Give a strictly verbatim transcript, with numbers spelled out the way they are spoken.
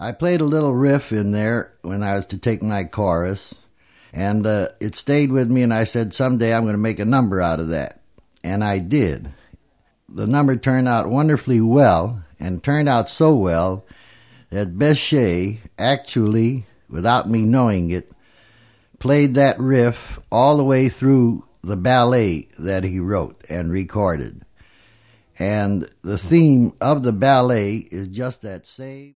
I played a little riff in there when I was to take my chorus, and uh, it stayed with me, and I said, someday I'm going to make a number out of that. And I did. The number turned out wonderfully well, and turned out so well that Bechet actually, without me knowing it, played that riff all the way through the ballet that he wrote and recorded. And the theme of the ballet is just that same...